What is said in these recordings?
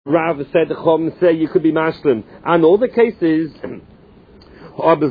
Rav said the Chum say you could be mashlim. And all the cases, at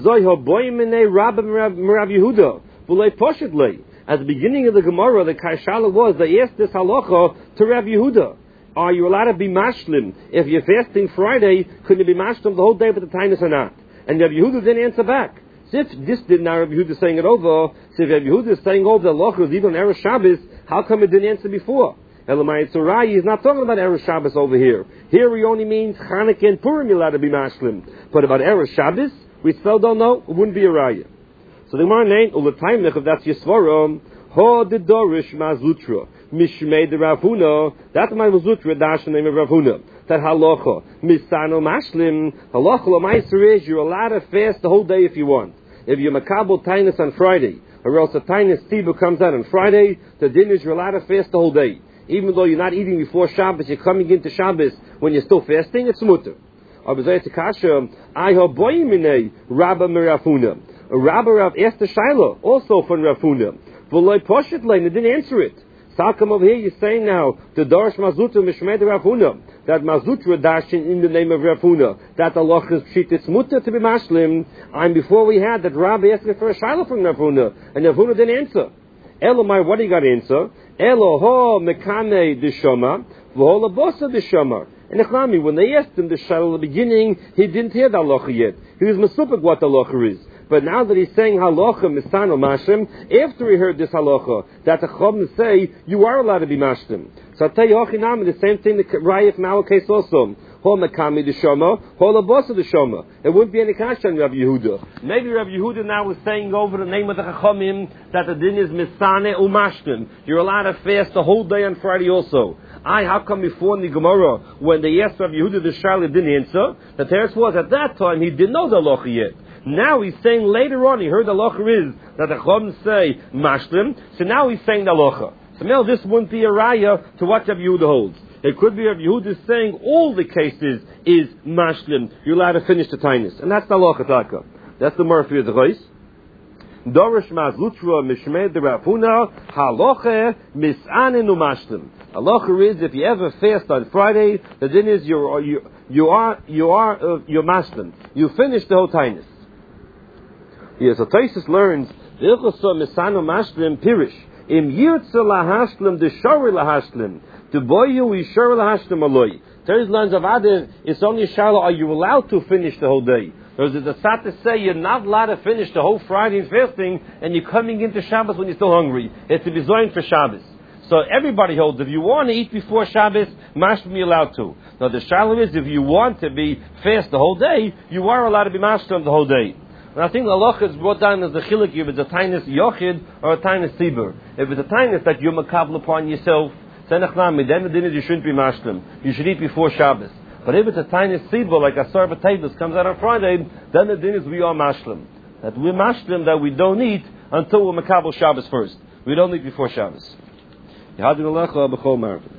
the beginning of the Gemara, the Kaishala was, they asked this halacha to Rav Yehuda. Are you allowed to be mashlim? If you're fasting Friday, couldn't you be mashlim the whole day but the tinus or not? And Rav Yehuda didn't answer back. So if this did not Rav Yehuda saying it over, so if Rav Yehuda is saying over the halacha was even on Erev Shabbos, how come it didn't answer before? Elamai Tzurai is not talking about Erev Shabbos over here. Here he only means Chanukah and Purim you're allowed to be mashlim. But about Erev Shabbos, we still don't know. It wouldn't be a raya. So the Gemara named Ulatayimich, if that's Yisvarim, Ho de Dorish Mazlutra, Mishmei de Ravuna, that's my Mazlutra, dash the name of Ravuna. That halacha, Misano Mashlim, halacha l'maiser is you're allowed to fast the whole day if you want. If you're makabel tainus on Friday, or else a tainus tiba comes out on Friday, the din is you're allowed to fast the whole day. Even though you're not eating before Shabbos, you're coming into Shabbos when you're still fasting, it's mutter. Rabba Rav asked the Shaila, also from Rafuna. V'loi poshet lein, they didn't answer it. So how come over here you're saying now, the Darish Mazlutra Mishmed Rafuna, that Mazlutra dashin in the name of Rafuna, that Allah is pshit, it's mutter to be mashlim, and before we had that Rabbi asking for a Shaila from Rafuna, and Rafuna didn't answer. Elamai, what do you got to answer? Eloho mekane deshama, v'ho labosa deshama. And Echlami, when they asked him the Shaila at the beginning, he didn't hear the halacha yet. He was masupik what the halacha is. But now that he's saying halacha misano mashlim, after he heard this halacha, that the Chum say, you are allowed to be mashlim. So I'll tell you, Hochinami, the same thing, the Raya from our case also. Ho mekami deshama, ho labosa deshama. It wouldn't be any kasha on Rav Yehuda. Maybe Rav Yehuda now is saying over the name of the Chachamim that the din is misane umashlim. You're allowed to fast the whole day on Friday also. How come before in the Gemara, when they asked Rav Yehuda the Shaila didn't answer, the teretz was at that time he didn't know the halacha yet. Now he's saying later on, he heard the halacha is that the Chum say mashlim, so now he's saying the halacha. So now this wouldn't be a raya to what Rav Yehuda holds. It could be Rav Yehuda saying all the cases is mashlim, you're allowed to finish the tainus. And that's the halacha taka. That's the Murphy of the Reis. Dorish Mazlutra Mishmed de Rafuna, halacha misanenu mashlim. Halacha is if you ever fast on Friday, the din is you're mashlim. You finish the whole tainus. Yes, so Taisus learns Ilchasa misanu mashlim pirish im yirtza lahashlim deshari lahashlim deboyu yishari lahashlim aloi. Taisus learns of Adin. It's only a shala. Are you allowed to finish the whole day? There's a sat to say you're not allowed to finish the whole Friday in fasting, and you're coming into Shabbos when you're still hungry. It's to be zoyin for Shabbos. So everybody holds, if you want to eat before Shabbos, mashlim you're allowed to. Now the shalom is, if you want to be fast the whole day, you are allowed to be mashlim the whole day. And I think the halacha is brought down as the chilik, if it's a tainus yochid or a tainus tibur. If it's a tainus that you're makabel upon yourself, then the din is you shouldn't be mashlim. You should eat before Shabbos. But if it's a tainus tibur, like a sarva tables comes out on Friday, then the din is we are mashlim. That we're mashlim, that we don't eat until we're makabel Shabbos first. We don't eat before Shabbos. Yahadin alecha b'chol marvin.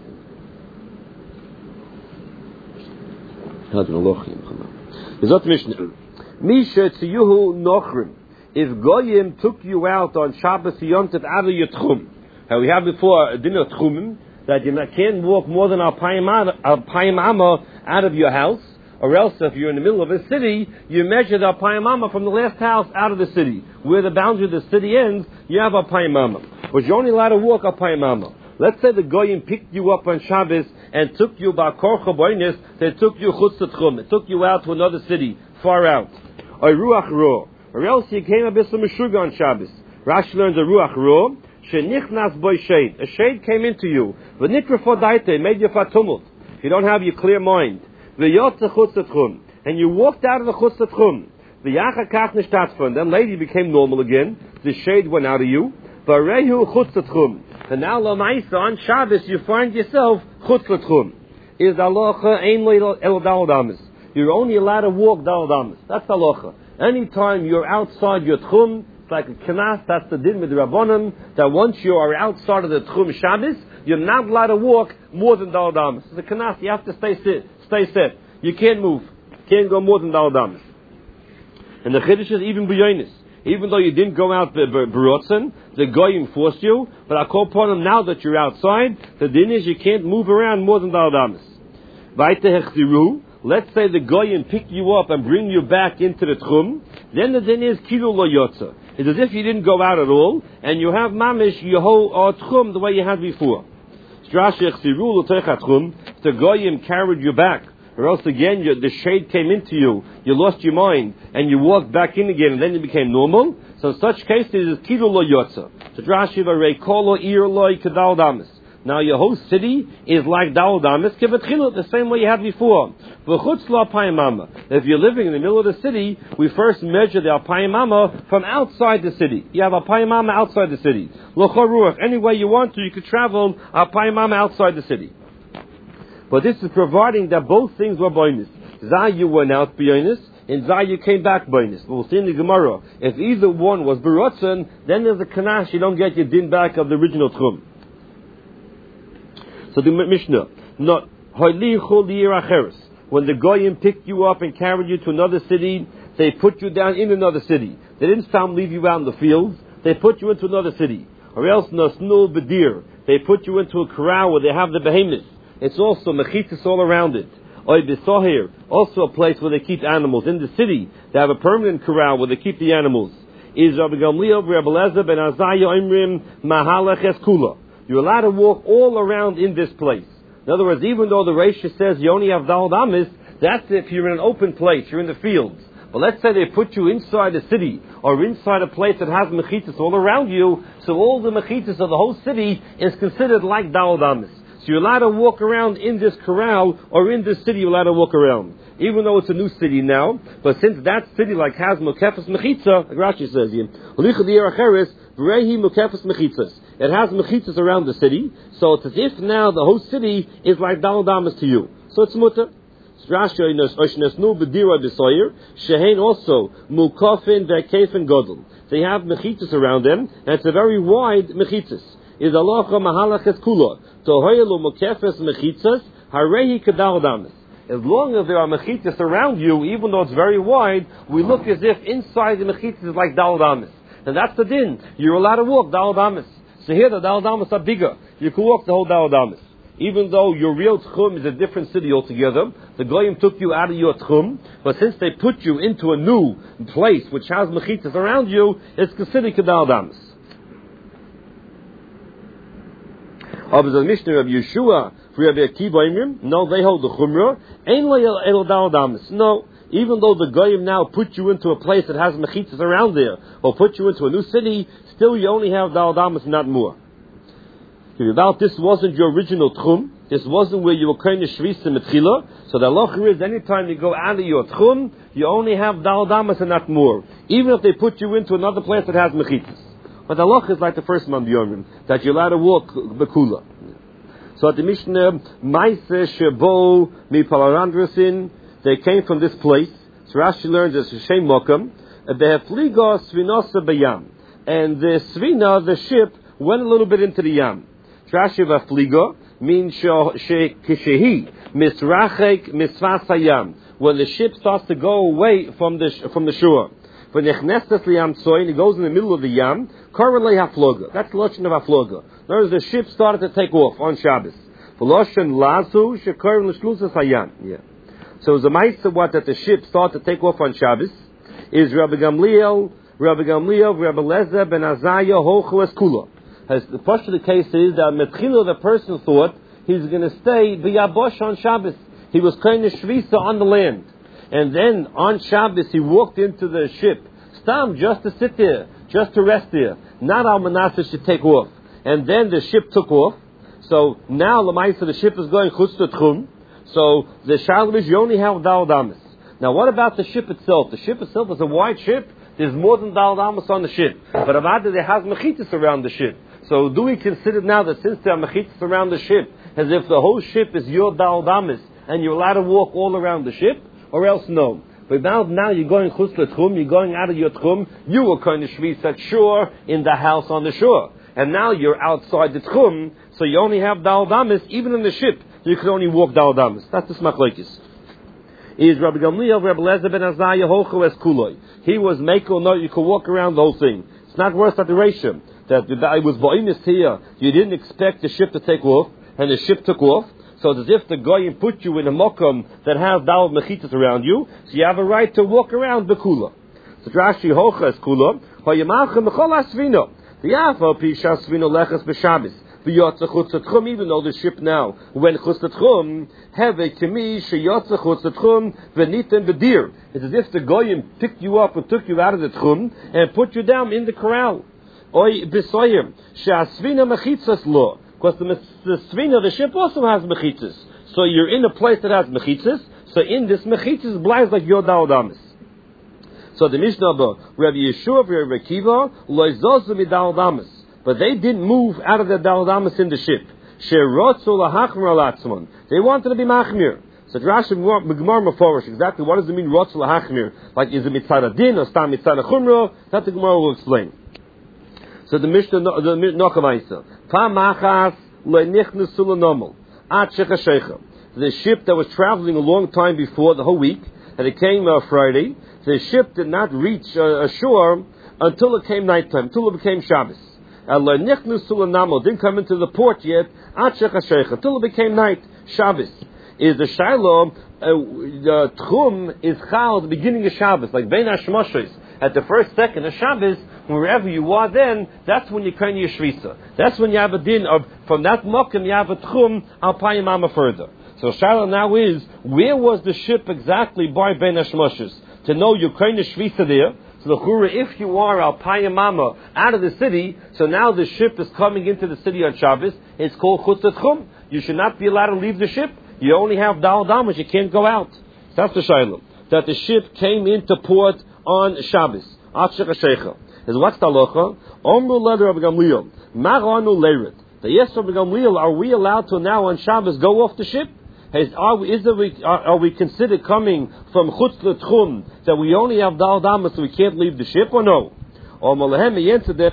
Yahadin alecha b'chol marvin. Is that Mishnah? Misha tziyuhu nochrim. If Goyim took you out on Shabbos Yontif out of your tchum, how we have before a dinner tchumim, that you can't walk more than a payim amma out of your house, or else if you're in the middle of a city, you measure the payim amma from the last house out of the city. Where the boundary of the city ends, you have a payim amma. But you're only allowed to walk a payim amma. Let's say the Goyim picked you up on Shabbos and took you by korcha boinus, they took you chutz tchum, they took you out to another city, far out. Or ruach ro, or else you came a bit of meshuga on Shabbos. Rashi learns a ruach ro, shenichnas boy shade. A shade came into you. V'nikra fodaite, made you fatumult. You don't have your clear mind. V'yotze chutz tchum, and you walked out of the chutz tchum. V'yacha kach nishtatzfon. Then later you became normal again. The shade went out of you. V'arehu chutz tchum. And now lamaisa on Shabbos you find yourself chutz tchum. Is halacha ein lo el daladamis. You're only allowed to walk daladamis. That's the halacha. Anytime you're outside your tchum, it's like a kanas. That's the din with the rabbanim. That once you are outside of the tchum Shabbos, you're not allowed to walk more than daladamis. It's a kanas. You have to stay set. You can't move. Can't go more than daladamis. And the chiddush is even b'yonis. Even though you didn't go out b'rotzen, the goyim forced you. But I call upon them now that you're outside. The din is you can't move around more than daladamis. Let's say the goyim pick you up and bring you back into the tchum. Then the din is kilu lo yotza. It's as if you didn't go out at all, and you have mamish yeho or tchum the way you had before. If the goyim carried you back, or else again the shade came into you, you lost your mind, and you walked back in again, and then you became normal. So in such cases, it's kilu lo yotza. So Rashi v'rei kolo ir loy kedal damas. Now your whole city is like Dal Damas, the same way you had before. If you're living in the middle of the city, we first measure the Alpayimama from outside the city. You have Alpayimama outside the city. Any way you want to, you could travel Alpayimama outside the city. But this is providing that both things were bonus. Zah, you went out bonus, and Zah, you came back bonus. We'll see in the Gemara. If either one was Berotzen, then there's a Kanash, you don't get your din back of the original Tchum. So the Mishnah, when the Goyim picked you up and carried you to another city, they put you down in another city. They didn't leave you out in the fields, they put you into another city. Or else Nasnul Bedir, they put you into a corral where they have the behemoths. It's also mechitzis all around it. Oy Besohir, also a place where they keep animals. In the city, they have a permanent corral where they keep the animals. Is Rabbi Gamliel, Rabbi Elazar ben Azariah Imrim Mahalach Eskula. You're allowed to walk all around in this place. In other words, even though the Reisha says you only have Dal Damas, that's if you're in an open place, you're in the fields. But let's say they put you inside a city, or inside a place that has mechitzas all around you, so all the mechitzas of the whole city is considered like Dal Damas. So you're allowed to walk around in this corral, or in this city you're allowed to walk around. Even though it's a new city now, but since that city like has Mukefas Mechitza, like Rashi says here, it has mechitzas around the city, so it's as if now the whole city is like Dal Damas to you. So it's mutter. Rashi also mukafin ve'kefen godel. They have mechitzas around them, and it's a very wide mechitzas. Is alacha mahalachas kula tohoyelu mukefes mechitzas harehi kedal damas. As long as there are mechitzas around you, even though it's very wide, we look as if inside the mechitzas is like Dal Damas. And that's the din. You're allowed to walk Dal Damas. So here the Dal Damas are bigger. You can walk the whole Dal Damas. Even though your real Tchum is a different city altogether, the Goyim took you out of your Tchum, but since they put you into a new place which has mechitzas around you, it's considered Dal Damas. Of the Mishnah of Yeshua, no, they hold the Chumrah. No, even though the Goyim now put you into a place that has mechitzas around there, or put you into a new city, still you only have Dal Damas, not more. About this wasn't your original Tchum, this wasn't where you were kind of Shvisa Metchila, so the halacha is anytime you go out of your Tchum, you only have Dal Damas and not more. Even if they put you into another place that has mechitzas. But the halacha is like the first man B'Yomim, that you're allowed to walk Bekula. So at the Mishnah, Maise Shebo Mi Palarandrasin, they came from this place. So Rashi learns as Shem Mokam, Behefliga Svinosa Bayam. And the Svina, the ship, went a little bit into the Yam. Rashi Vafliga means Kishehi, Misrachek Misvas Hayam. When the ship starts to go away from the shore. When Nechnestas Liyam Tzoin, it goes in the middle of the Yam, Korelei Hafloga. That's the Lashon of Hafloga. In other words, the ship started to take off on Shabbos. V'Lashon Lazu Shekorim L'Shlusas Hayam. Yeah. So the Ma'aseh what that the ship started to take off on Shabbos is Rabbi Gamliel, Rabbi Elazar ben Azariah Hochu Eskula. As the first of the case is that Metchila, the person thought he's going to stay B'Yabosh on Shabbos. He was kind of Shvisa on the land. And then on Shabbos he walked into the ship, Stam, just to sit there, just to rest there. Not Al Manasseh should take off. And then the ship took off. So now Lamaisa, the ship is going Chutz Tchum. So the Shalom you only have Dal Damas. Now what about the ship itself? The ship itself is a wide ship. There's more than Dal Damas on the ship. But Avada, there has mechitzas around the ship. So do we consider now that since there are mechitzas around the ship, as if the whole ship is your Dal Damas and you're allowed to walk all around the ship? Or else no. But now you're going Chutz Tchum, you're going out of your Tchum, you were kind of Shvis at shore in the house on the shore. And now you're outside the Tchum, so you only have Dal Damas, even in the ship, you can only walk Dal Damas. That's the Smachlekes. Is Rabbi Gamliel, Rabbi Elazar ben Azariah Hochu Es Kuloi. He was Mekel, no, you could walk around the whole thing. It's not worse than the ratio. That it was Ba'imis here, you didn't expect the ship to take off, and the ship took off. So it's as if the goyim put you in a mokum that has dalad mechitzas around you, so you have a right to walk around the kula. So Rashi hochas kula, hoyamachem b'chol asvino. The Yafa Pisha Svino Lechas B'Shabbos. V'yotza chutz tchum, even though the ship now went chutz tchum, have a kimi sheyotza chutz tchum v'nitem b'dir. It's as if the goyim picked you up and took you out of the tchum and put you down in the corral. Oy b'soyim she'asvina mechitzas lo, because the svina, the ship also has mechitzas. So you're in a place that has mechitzas. So in this mechitzas blies like your daladamis. So the Mishnah, Rabbi Yeshua, Rabbi Akiva, loizozu midaladamis, but they didn't move out of the daladamis in the ship. Sherotzu lahachmir alatzmon. They wanted to be machmir. So Rashi Gemara Meforish, exactly what does it mean rotzu lahachmir? Like is it mitzad adin or stam mitzad chumra? That the Gemara will explain. So the Mishnah, the Nochavaisa, pa machas leinichnu sulanomel at shechashecha. The ship that was traveling a long time before, the whole week, and it came Friday. The ship did not reach ashore until it came nighttime, until it became Shabbos. Didn't come into the port yet until it became night. Shabbos is the Shiloh. The Tchum is Chal at the beginning of Shabbos, like Bein Hashmoshes. At the first second of Shabbos, wherever you are, then that's when you kind of Yeshvisa. That's when you have a din of from that mokum you have a Tchum al Payimama further. So Shiloh now is where was the ship exactly by Bein Hashmoshes? To know you're kind of shvisa there. So the chura, if you are al payamama out of the city, so now the ship is coming into the city on Shabbos. It's called chutz tchum. You should not be allowed to leave the ship. You only have daladamas. You can't go out. So that's the shayla. That the ship came into port on Shabbos. Atshech shecha. Is what's the halacha? Omru leder Rabbi Gamliel. Maranu leirid. The yes Rabbi Gamliel, are we allowed to now on Shabbos go off the ship? Are we considered coming from chutz l'tchum that we only have daladamas so we can't leave the ship or no? Or malahem he answered that.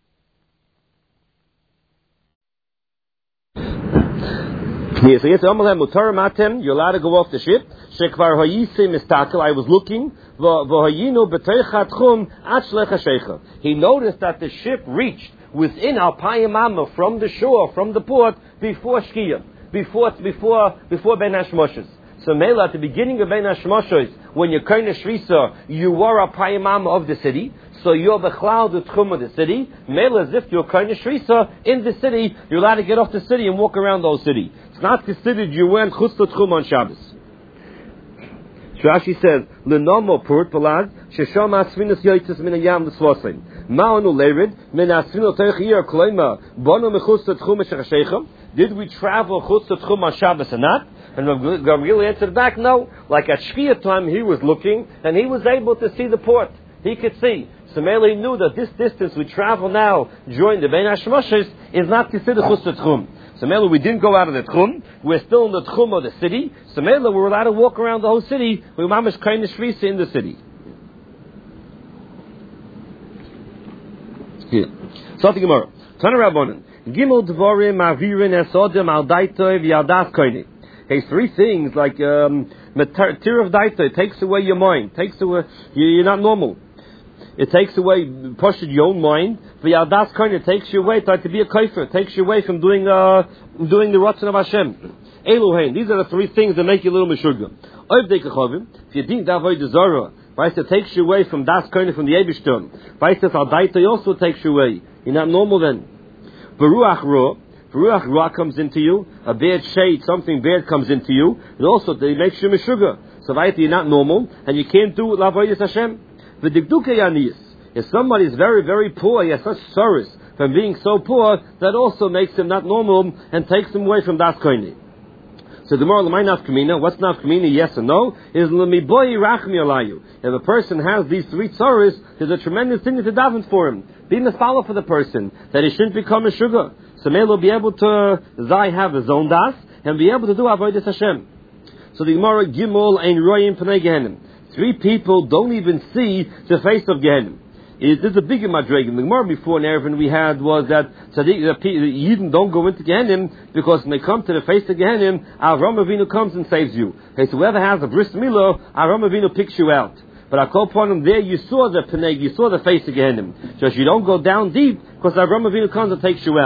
Yes, he answered malahem mutar matem. You're allowed to go off the ship. Shekvar hayise mistakel. I was looking. V'hayinu b'teichat tchum at shlecha shecha. He noticed that the ship reached within al payimama from the shore, from the port before shkiyah. Before Bein Hashmoshes. So Mela, at the beginning of Bein Hashmoshes, when you're kind of Shrisa, you were a Payimam of the city, so you're the Cloud of Tchum of the city. Mela, as if you're kind of Shrisa in the city, you're allowed to get off the city and walk around the whole city. It's not considered you went Chutz Tchum on Shabbos. Rashi says, L'nomo purt balad, shesham asfinas yoitzes min hayam l'svosim. Ma'anu leirid, min asfino teich yir kloima, bono mechutz Tchum shechashechem. Did we travel chutz tchum on Shabbos or not? And Gamliel answered back, no. Like at Shkia time, he was looking, and he was able to see the port. He could see. So Mele knew that this distance we travel now during the Bein Hashmoshes is not considered chutz tchum. So Mele, we didn't go out of the tchum. We're still in the tchum of the city. So Mele, we're allowed to walk around the whole city. We mamish kind of shvisa in the city. Here. Something Gemara. Tana Rabbanan. Gimel Dvorim Avirin Esodem Al Daitoi V'Yadas Koine. Hey, three things like Tir of Daitoi takes away your mind, takes away you're not normal. It takes away pushes your own mind. V'Yadas Koine takes you away to be a kaifer, takes you away from doing the Ratzon of Hashem. Elohein. These are the three things that make you a little meshugah. Oiv Dekachavim. If you think that way the Zara, it takes you away from Das Koine from the Eibishter. Al Daitoi also takes you away. You're not normal then. Baruach Ra comes into you, a bad shade, something bad comes into you, and also they make you meshugah. So you're not normal, and you can't do Lavoyis Hashem. V'digduke Yaniyis. If somebody is very, very poor, he has such sorrows from being so poor, that also makes him not normal and takes him away from Das Koine. So the moral of my nafkamina, what's nafkamina, yes or no, is l'miboyi rachmi alayu. If a person has these three tzaros, there's a tremendous thing to daven for him. Be misfollow for the person, that he shouldn't become a sugar. So may will be able to have his own das, and be able to do avodas Hashem. So the Gemara Gimel ein royim pnei Gehenim. Three people don't even see the face of Gehenim. There's a bigger madrega. The Gemara before in Erevin we had was that the Yidden don't go into Gehenim because when they come to the face of Gehenim, Avraham Avinu comes and saves you. Okay, so whoever has a bris milah, Avraham Avinu picks you out. But I call upon him there, you saw the peneg, you saw the face of Gehenim. Just you don't go down deep because Avraham Avinu comes and takes you out.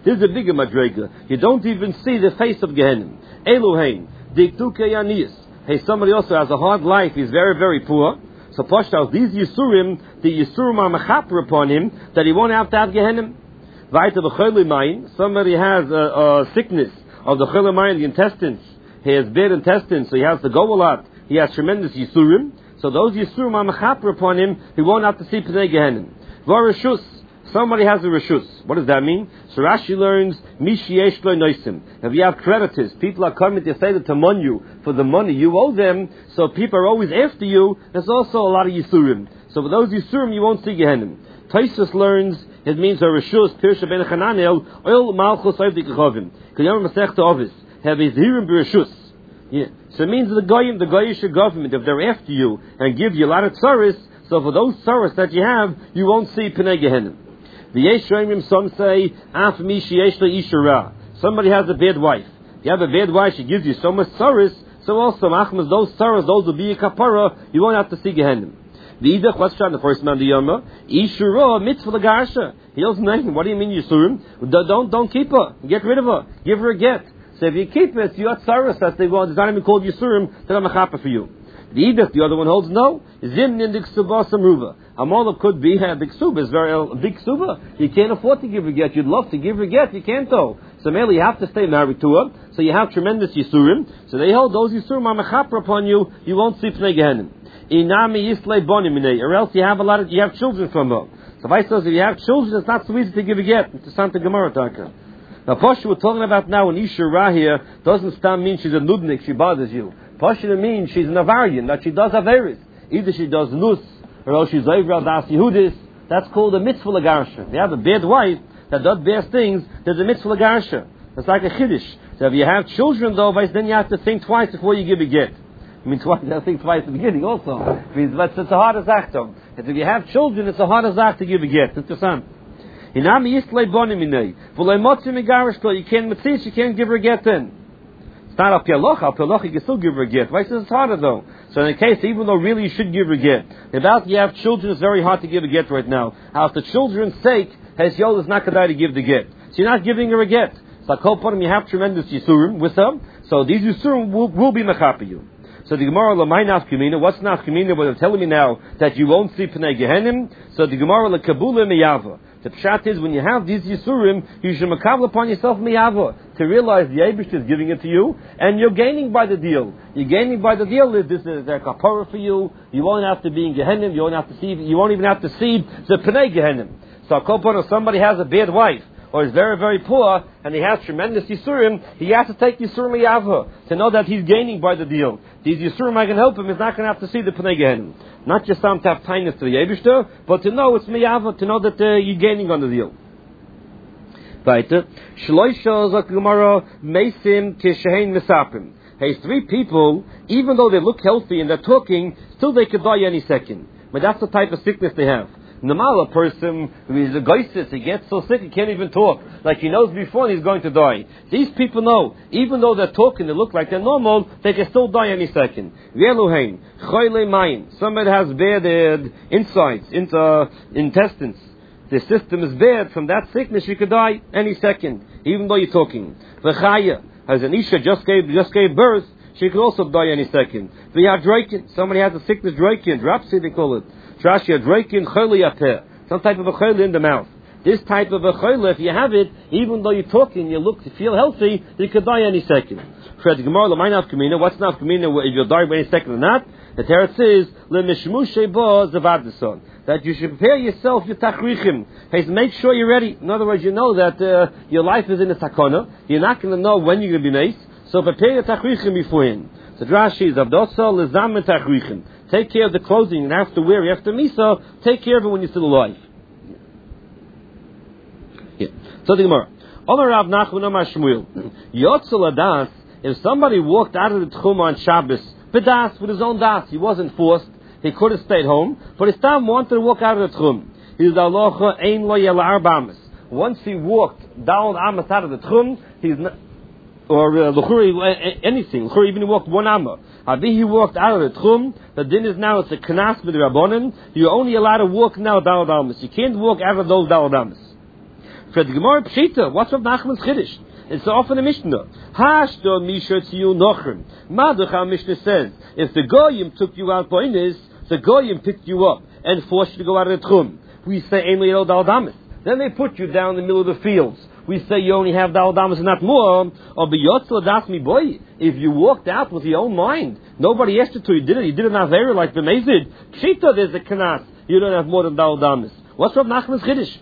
This is a bigger madrega. You don't even see the face of Gehenim. Elohein, Diktuke Yanis. Hey, somebody also has a hard life, he's very, very poor. So Pashtas, these Yisurim, the Yisurim are mechaper upon him, that he won't have to have Gehenim. Vaita b'choli mayin, somebody has a sickness of the choli mayin, the intestines. He has bad intestines, so he has to go a lot. He has tremendous Yisurim. So those Yisurim are mechaper upon him, he won't have to see Pnei Gehenim. Varashus, somebody has a reshus. What does that mean? So Rashi learns, Mishiesh lo noisim. If you have creditors, people are coming to say to mon you for the money you owe them, so people are always after you, there's also a lot of Yisurim. So for those Yisurim, you won't see Gehenim. Taisus learns, it means a reshus, Pirsha ben Chananel, oil malchus oiv di kechovim. K'yom Masech Ovis, have a zirim b'reshus. Yeah. So it means the Goyish government, if they're after you and give you a lot of tzaris, so for those tzaris that you have, you won't see Pnei Gehenim. The Yeshayim, some say, Af Mishi Yeshla Ishara. Somebody has a bad wife. You have a bad wife, she gives you so much tzaris, so also, Achmas, those tzaris, those will be a kapara, you won't have to see Gehenim. The Idach, what's the first man, the Yoma? Ishara, mitzvah Garsha. He doesn't know anything. What do you mean, Yisurim? Don't keep her. Get rid of her. Give her a get. So if you keep it, you got tzaris that they want, it's not even called Yisurim, then I'm a chapa for you. The Edith, the other one holds no. Zim in the ksuba samruva. Amola could be the ksuba is very big ksuba. You can't afford to give her get. You'd love to give her get. You can't though. So mainly you have to stay married to her. So you have tremendous Yisurim. So they hold those Yisurim are mechaper upon you. You won't see Pnei Gehenim. Inami yislei bonimine. Or else you have children from her. So if I says if you have children, it's not so easy to give a get. It's Santa Gemara Taka. Now Pasha we're talking about now an Isha Ra here doesn't stand mean she's a nudnik, she bothers you. Pasha means she's an Avarian, that she does Averis. Either she does Nus, or else she's Oivra Das Yehudis. That's called a mitzvah Lagarsha. If you have a bad wife that does bad things, there's a mitzvah Lagarsha. It's like a Chiddush. So if you have children though, then you have to think twice before you give a get. I mean twice, you have to think twice at the beginning also. But it's a harder zach though. If you have children, it's a harder zach to give a get. It's the same. You can't mitzvah, you can't give her a get then. It's not up Pialocha, you can still give her a get. Why says it's harder though? So in the case, even though really you should give her a get, if you have children, it's very hard to give a get right now. Out the children's sake, has Yol is not going to give the get. So you're not giving her a get. So you have tremendous Yisurim with them, so these Yisurim will be mechaper you. So the Gemara Lamai Nafkamina, what's Nafkamina? What they're telling me now that you won't see Pnei Gehenim. So the Gemara La Kabula Miyava. The pshat is when you have these Yisurim, you should makabel upon yourself Miyava to realize the Eibush is giving it to you, and you're gaining by the deal. You're gaining by the deal. This is a kapara for you. You won't have to be in Gehenim. You won't even have to see the Pnei Gehenim. So if somebody has a bad wife, or is very, very poor, and he has tremendous Yisurim, he has to take Yisurim Yavah to know that he's gaining by the deal. These Yisurim I can help him, he's not going to have to see the Pnei Gehenim. Not just to have kindness to the Eibishter, but to know it's Miyavah, to know that you're gaining on the deal. Weiter. Shloisha Zok Gemara Meisim Kishein Misapim. Hey, 3 people, even though they look healthy and they're talking, still they could die any second. But that's the type of sickness they have. Normal, a person who is a goisis, he gets so sick he can't even talk. Like he knows before he's going to die. These people know, even though they're talking, they look like they're normal, they can still die any second. Somebody has bad insides, intestines. The system is bad. From that sickness, you could die any second, even though you're talking. V'chaya, as an Isha just gave birth, she could also die any second. V'yadreikin, somebody has a sickness, dreikin, dropsy they call it. Trashia dreikin choli, some type of a choli in the mouth. This type of a choli, if you have it, even though you're talking, you feel healthy, you could die any second. What's nafkamina if you'll die any second or not? The Teretz says, that you should prepare yourself, your tachrichim. Hey, make sure you're ready. In other words, you know that your life is in a sakona. You're not going to know when you're going to be nice. So prepare your tachrichim beforehand. So Rashi is Avdosa lezam tachrichim. Take care of the clothing you have to wear after Misa. Take care of it when you're still alive. Yeah. So the Gemara. Omer Rav Nachman Amar Shmuel. Yotzel Adas. If somebody walked out of the Tchum on Shabbos, B'das, with his own das, he wasn't forced. He could have stayed home, but his time wanted to walk out of the Tchum. He is Alocha Ein Lo Yel Arbamas. Once he walked down Amas out of the Tchum, he's not. Or anything. L'churi even he walked 1 amma. Abi he walked out of the tchum. The din is now it's a knas with the rabbonim. You're only allowed to walk now dalad almas. You can't walk out of those dalad almas. For the Gemara Pshita, what's Rav Nachman's Chiddush? It's often a Mishnah. Hashdo Misha Tziyu Nochrim. Maducha Mishnah says, if the Goyim took you out by this, the Goyim picked you up and forced you to go out of the Tchum. We say Ein Le'el Dal Damas. Then they put you down in the middle of the fields. We say you only have Dal Damas and not more. Or B'yotzla Das Mi Boy. If you walked out with your own mind, nobody asked you to. You did it. You did it not very like B'mezid. Pshita, there's a Kanas. You don't have more than Dal Damas. What's Rav Nachman's Chiddush?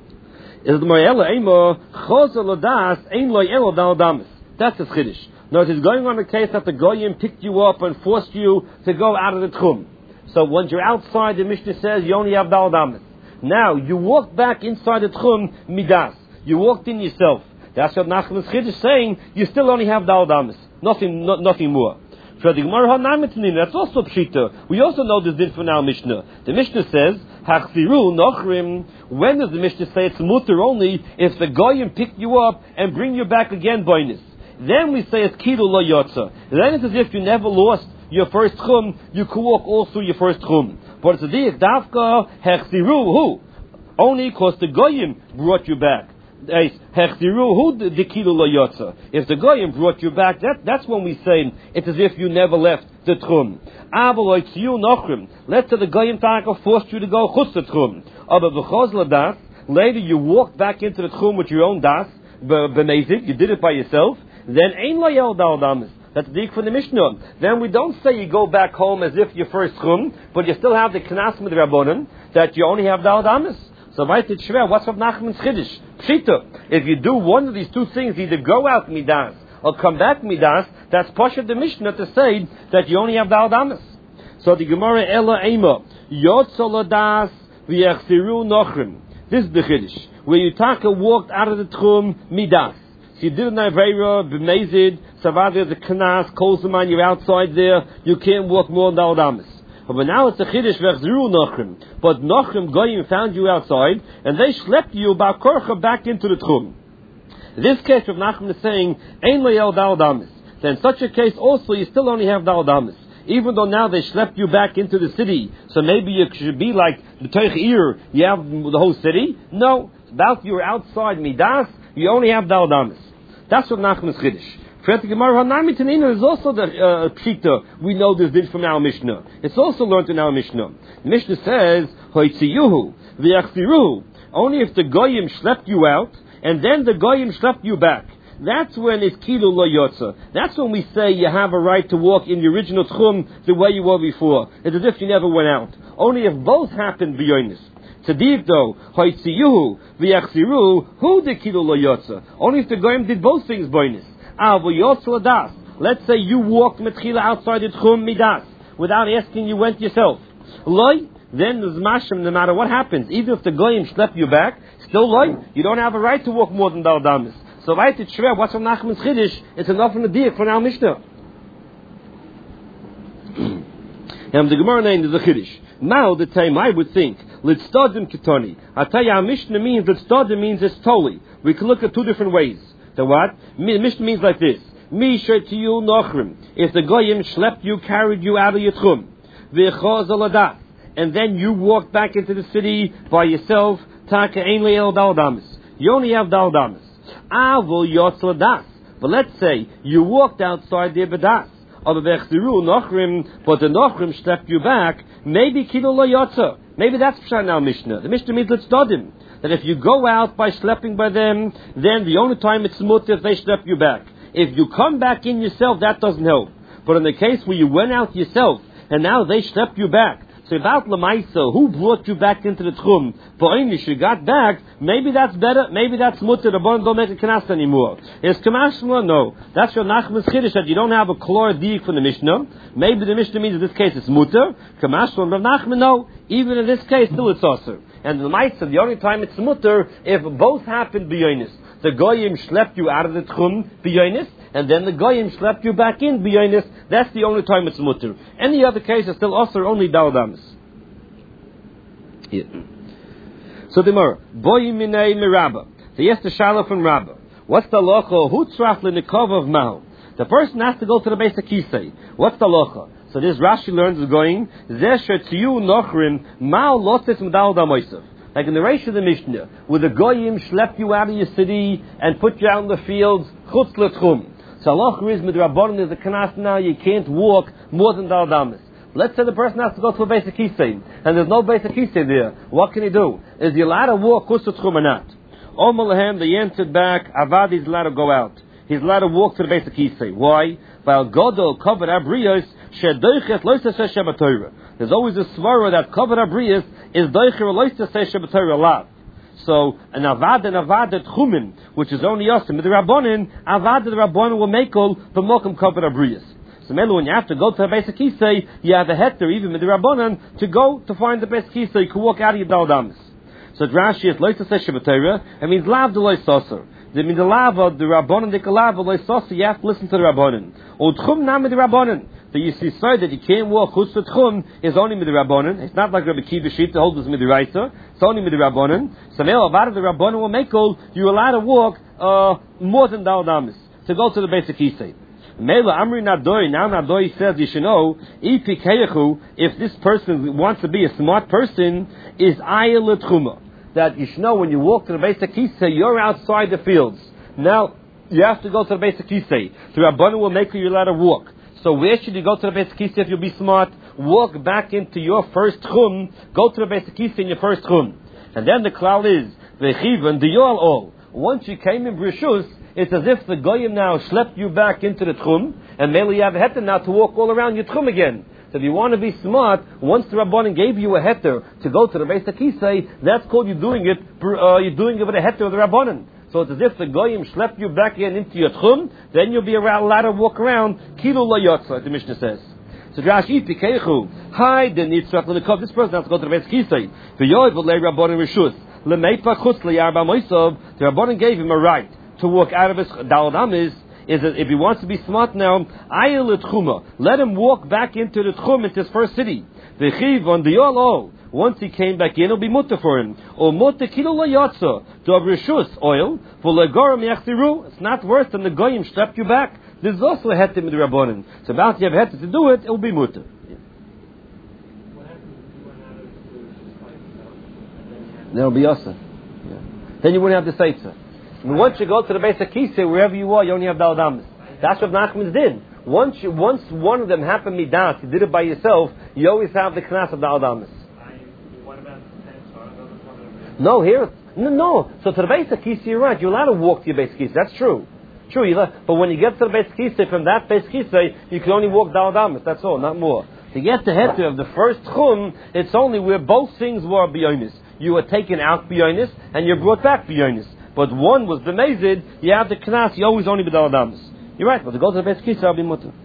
Is the Mo'ela Eimo Chosa L'das Ein Lo'el Dal Damas. That's his Chiddush. Now it is going on the case that the Goyim picked you up and forced you to go out of the Tchum. So once you're outside, the Mishnah says you only have Dal Damas. Now you walk back inside the Tchum Midas. You walked in yourself. That's what Nachman's Chiddush is saying. You still only have Dal Damas. Nothing more. For the Gemara Hanamitznin, that's also Pshita. We also know this din from our Mishnah. The Mishnah says, Hachziru Nochrim. When does the Mishnah say it's mutter only if the Goyim pick you up and bring you back again, boyness? Then we say it's Kilu Lo Yotza. Then it's as if you never lost your first Chum, you could walk all through your first Chum. But it's a diak Davka Hechziru who? Only because the Goyim brought you back. Hechziru who the Kilu Lo Yotza. If the Goyim brought you back, that's when we say it's as if you never left the Tchum. Avaloy Tziyu Nochrim. Let's say the Goyim Taka forced you to go Chutz the Tchum. Aber B'chos Ladas, later you walked back into the Tchum with your own Das, B'mezid, you did it by yourself, then Ein Lo'el Dal Damas. That's the dik from the Mishnah. Then we don't say you go back home as if your first Chum, but you still have the Knas with Rabbonim, that you only have Dal Damas. So what's Rav Nachman's Chiddush? Pshita. If you do one of these two things, either go out Midas or come back Midas, that's Pasha the Mishnah to say that you only have Dal Damas. So the Gemara Ela Eima Yotzoladas v'yachziru Nochrim. This is the Chiddush. Where you walked out of the Tchum Midas. So you did an Aveira, B'mezid, Savad, there's a Knas, Kolzaman, you're outside there, you can't walk more than Dal Damas. But now it's a Chiddush v'yachziru Nochrim. But Nochrim Goyim found you outside, and they schlepped you about Korcha back into the Tchum. This case of Nachman is saying, Ein Le'el Dal Damas. Then in such a case also you still only have Dal Damas. Even though now they schlepped you back into the city, so maybe you should be like the Teich Ir, you have the whole city. No, about you're outside Midas, you only have Dal Damas. That's what Nachman's Chiddush. Is also the Pshita. We know this did from our Mishnah. It's also learned in our Mishnah. Mishnah says, Hoitziyuhu, v'yachziruhu. Only if the Goyim schlepped you out, and then the Goyim schlepped you back. That's when it's Kilu Lo Yotza. That's when we say you have a right to walk in the original Tchum the way you were before. It's as if you never went out. Only if both happened b'yonis. Tzaddik though, Hoitziyuhu, v'yachziruhu, who the Kilu Lo Yotza? Only if the Goyim did both things b'yonis. Let's say you walked Metchila outside the Tchum Midas without asking, you went yourself. Loi, then there's mashim no matter what happens. Even if the Goyim schlepp you back, still loi, you don't have a right to walk more than Dal Damas. So right to Shver, what's from Nachman's Chiddush? It's enough from the diak from our Mishnah. And the Gemara name is the Chiddush. Now the time I would think, Litzadim Ketoni. I tell you, our Mishnah means Litzadim means it's totally. We can look at two different ways. So what? Mishnah means like this. Misha Tiyu Nochrim. If the Goyim schlepped you, carried you out of your Tchum. V'chaz aladat. And then you walked back into the city by yourself. Taka Ein Le'el Dal Damas. You only have Dal Damas. Avol Yotz Ladas. But let's say you walked outside the Badas. But the Nochrim schlepped you back. Maybe Kilu Lo Yotza. Maybe that's Pshat now Mishnah. The Mishnah means Litzadim. That if you go out by schlepping by them, then the only time it's mutter if they schlepp you back. If you come back in yourself, that doesn't help. But in the case where you went out yourself, and now they schlepped you back, so about Lamaisa, who brought you back into the Tchum? For English, you got back, maybe that's better, maybe that's mutter, the bone don't make a Knas anymore. Is Kamashma? No. That's your Nachman's Chiddush, that you don't have a Klor Dik from the Mishnah. Maybe the Mishnah means in this case it's mutter. Kamashma, Rav Nachman, no. Even in this case, still it's also. And the Maisa, the only time it's mutter, if both happened b'yonis. The Goyim schlepped you out of the Tchum b'yonis, and then the Goyim schlepped you back in b'yonis. That's the only time it's mutter. Any other case is still also only Dal Damas. Yeah. So the Gemara, Boy minei mirabba. So yes, the Shala from Rabba. What's the locha? Who tzrach l'nikov of Mao? The person has to go to the base of Kisei. What's the locha? So this Rashi learns is going, Zesher tziyu nochrim, Mao lotzes medal damoisav. Like in the Reish of the Mishnah, where the Goyim schlepped you out of your city and put you out in the fields, chutz l'tchum. So Allah is midrabanan, there's a kanas now, you can't walk more than Dal Damas. Let's say the person has to go to a basic kisei, and there's no basic kisei there. What can he do? Is he allowed to walk chutz l'tchum or not? Omalahem, they answered back, Avad is allowed to go out. He's allowed to walk to the basic kisei. Why? While Godol covered Abriyos, shedoichet loisa se Shabbat. There's always a svara that covered Abriyos is doicher loisa se Shabbat lav. So an avad tchumen, which is only us with the rabbanin, avad the rabbanin will make all the mokum covered Abriyos. So maybe when you have to go to a basic kisei, you have a heter even with the rabbanin to go to find the basic kisei. You can walk out of your daldamis. So Rashi is loisa se Shabbat. It means lav the loisaser. It means the lava, the rabbanon, the kalava, loisaser. You have to listen to the rabbanin. Or tchum nam with the rabbanin. So you see, say that you can't walk chutz l'tchum is only with the rabbanon. It's not like Rabbi Kiva Shita holds us with the raisa. It's only with the rabbanon. So now, about the rabbanon will make all you're allowed to walk more than Dal Damas to go to the basic kisei. Mela Amri Nadoi. Now Nadoi says you should know if this person wants to be a smart person is ayel l'tchuma. That you should know when you walk to the basic kisei, you're outside the fields. Now you have to go to the basic kisei. The rabbanon will make you allowed to walk. So where should you go to the basic kisei if you'll be smart? Walk back into your first chum. Go to the basic kisei in your first chum. And then the cloud is v'chivan diyol all. Once you came in brishus, it's as if the goyim now schlepped you back into the tchum, and maybe you have a heter now to walk all around your tchum again. So if you want to be smart, once the rabbanon gave you a heter to go to the basic kisei, that's called you doing it. You're doing it with a heter of the rabbanon. So it's as if the goyim schlepped you back again into your tchum, then you'll be allowed to walk around kilu lo yotza, the Mishnah says. So Rashi Pikechu, hi the nitzrach l'nikov. This person has to go to the basic kisei. V'yoy v'lei rabbanon rishus l'meipa chutz liyarba moisov. The rabbanon gave him a right to walk out of his daladamis. Is that if he wants to be smart now, ayel l'tchuma, let him walk back into the tchum, into his first city. V'chiv on the yol. Once he came back in, it'll be mutter for him. Or mutter kilo lo yotza to rishus oil for legorim yachziru. It's not worse than the goyim strapped you back. There's also a heter with the rabbanon. So about you have a heter to do it, it will be mutter. What happens if you went out of the Then it'll be yasa. Yeah. Then you wouldn't have the seitza. Once you go to the basic kisei, wherever you are, you only have daldamis. That's what Nachman's did. Once one of them happened midas, you did it by yourself, you always have the knas of daldamis. What about the same? No, here, no. So to the basic kisei, you're right. You're allowed to walk to your basic kisei. That's true. True, but when you get to the basic kisei, from that basic kisei, you can only walk daldamis. That's all, not more. To get the heter of the first chum, it's only where both things were biyonis. You were taken out biyonis, and you're brought back biyonis. But one was b'mezid, you have the knas, you always only b'dal adamis. You're right, but to go to the basic kisei, I'll be mutter.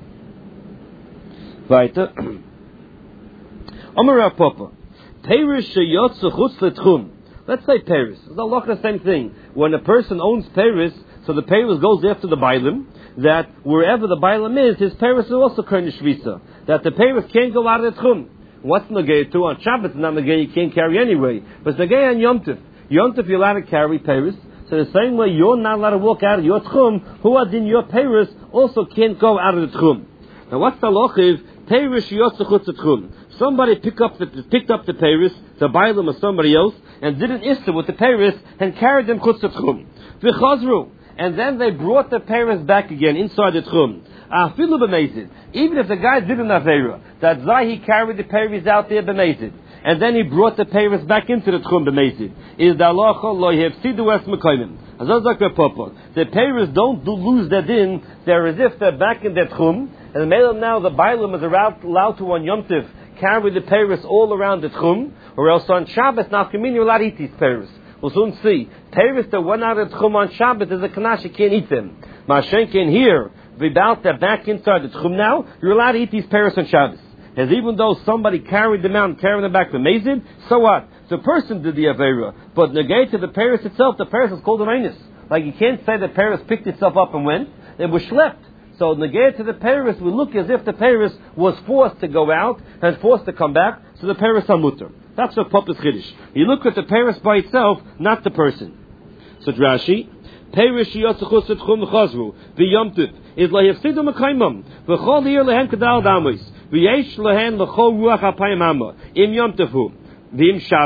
Weiter. Amar Rav Papa. Perish sheyotzu chutz l'tchum. Let's say Paris. It's a lot of the same thing. When a person owns Paris, so the Paris goes after the Bailim, that wherever the Bailim is, his Paris is also Kernish Visa. That the Paris can't go out of the Tchum. What's Nagay to? On Shabbat, not Nagay, you can't carry anyway. But it's Nagay on Yom Tov. Yom Tov, you're allowed to carry Paris. So the same way you're not allowed to walk out of your Tchum, who are in your Paris also can't go out of the Tchum. Now what's the lochiv? Paris yotzu chutz Tchum. Somebody picked up the Paris, the Bailim or somebody else, and did an issa with the Paris and carried them chutz Tchum. V'chazru. And then they brought the Paris back again inside the Tchum. Afilu b'mezid. Even if the guy did an avera, that Zai he carried the Paris out there b'mezid, and then he brought the Paris back into the Tchum b'mezid. Is the halacha lo yefsidu es mekoymim. The Paris don't lose their din. They're as if they're back in their Tchum, and the male now the Bailim is allowed to on Yom Tov carry the Paris all around the Tchum, or else on Shabbos now you're allowed to eat these Paris. We'll soon see. Paris that went out of Tchum on Shabbat is a kanash, you can't eat them. Mashen can hear without they're back inside the Tchum now, you're allowed to eat these Paris on Shabbos. As even though somebody carried them out and carried them back to Mezid, so what? The person did the Avera. But negate to the Paris itself, the Paris is called an Einus. Like you can't say that Paris picked itself up and went, it was schlepped. So negate to the Paris, we look as if the Paris was forced to go out and forced to come back, so the Paris are mutter. That's what Papa's Chiddush. You look at the Paris by itself, not the person. So Rashi, Paris yotzu chutz Tchum v'chazru v'Yom Tov is la yefsidu mekaymam v'chol hir lehen kedal damis v'yesh lehen l'chol ruach apayim hama im Yom Tovu v'im Shabbos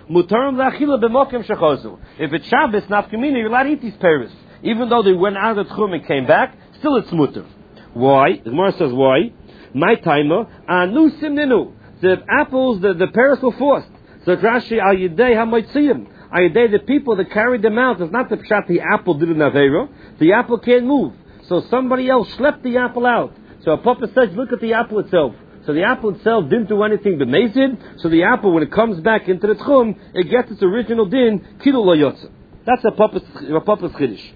Mutarim la'achila b'mokim shechozu. If it's Shabbos, nafkamina, you're allowed to eat these pears. Even though they went out of the Tchum and came back, still it's mutar. Why? The Gemara says why? My timer, anu simninu. The apples, the pears were forced. So Rashi al yidei hamotziyim. Al yidei, the people that carried them out. It's not the pshat the apple did an avera. The apple can't move. So somebody else schlepped the apple out. So a papa says, look at the apple itself. So the apple itself didn't do anything but mazid. So the apple, when it comes back into the tchum, it gets its original din, kidul lo yotze. That's a papa's chiddush.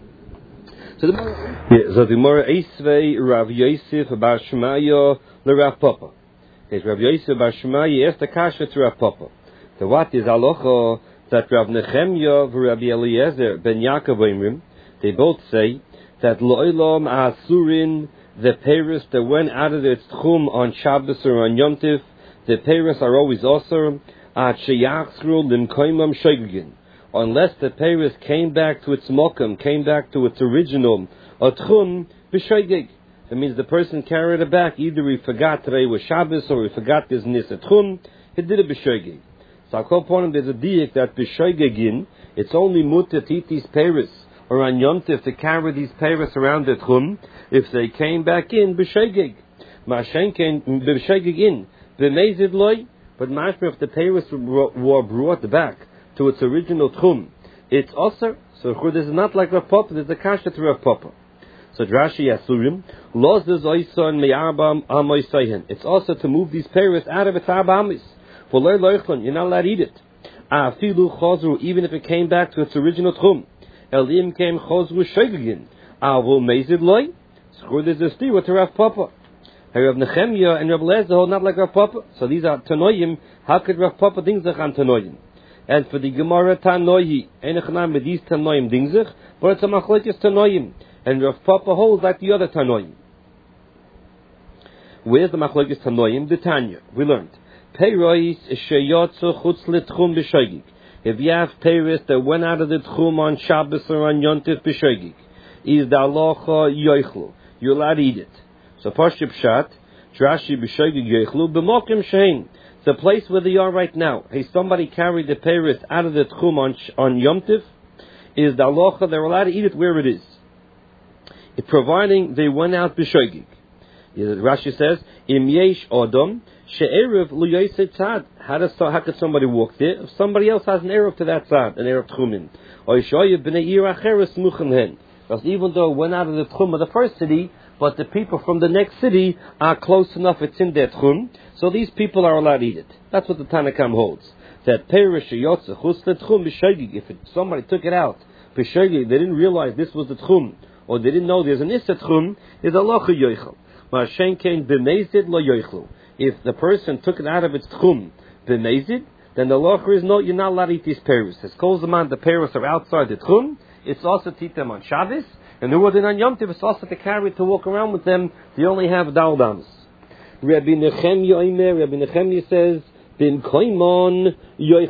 So the Gemara Eisvei Rav Yosef Bar Shemaya le Rav Papa. There's Rav Yosef Bar Shemaya asked the kasha to Rav Papa. So what is halacha that Rav Nechemya and Rabbi Eliezer ben Yaakov Oimrim? They both say that lo'olam asurin, the peiros that went out of its tchum on Shabbos or on Yom Tiv, the peiros are always osur at sheyachzru limkoimam shoygin. Unless the peiros came back to its mokum, came back to its original tchum b'shoygig. That means the person carried it back. Either he forgot today was Shabbos or he forgot this nis tchum. He did it b'shoygig. So I'll call upon him. There's a diak that b'shoygigin. It's only mutter to eat these peiros or on Yom Tiv to carry these peiros around the tchum if they came back in b'shoygig. Ma'ashenken b'shoygig in b'meizid loy. But mashma if the peiros were brought back to its original tchum, it's also so. This is not like Rav Papa. There's a kasha to Rav Papa. So Rashi Yasurim los des oison me'arbam amoisayhen. It's also to move these peiros out of its arba amis. For loy loichlon, you're not allowed to eat it. Afilu chozru, even if it came back to its original tchum. Elim came chozru shoygigin. Avu meizid loy. So there's a steer to Rav Papa. Rav Nechemya and Rav Eliezer hold not like Rav Papa. So these are tanoim. How could Rav Papa dingzach on tanoim? And for the Gemara Tanoyi, enechnam with these Tanoim dingzich, but it's a machlokes Tanoim, and Rav Papa holds like the other Tanoim. Where's the machlokes Tanoim? The Tanya. We learned. Peiros sheyotzu chutz litchum b'shoygig. If you have peiros that went out of the tchum on Shabbos or on Yom Tiv b'shoygig, is the halacha yoichlu. You're allowed to eat it. So Pashut Pshat, Rashi b'shoygig yoichlu b'mokim shein. The place where they are right now, hey, somebody carried the peiros out of the tchum on Yom Tiv, is the halacha they're allowed to eat it where it is, providing they went out b'shoygig. Rashi says, Im yesh odom she'erev lo yosei tzad. How could somebody walk there if somebody else has an erev to that tzad, an erev tchumin? Or yishoyev b'nei ir acheres muchen hen. Because even though it went out of the tchum of the first city, but the people from the next city are close enough, it's in their tchum, so these people are allowed to eat it. That's what the Tanakam holds. That peiros sheyotze chutz litchum b'shoygig, if somebody took it out, b'shoygig, they didn't realize this was the tchum, or they didn't know there's an issa tchum, is halacha yoichel. Ma'ashenkein b'meizid lo yoichlu. If the person took it out of its tchum, b'meizid, then the halacha is no, you're not allowed to eat these peiros. It's calls them on the peiros are outside the tchum, it's also to eat them on Shabbos, and who are then on Yom Tov, it's also to carry, to walk around with them. They only have daldams. Rabbi Nechemya says, Bin koimon yoich.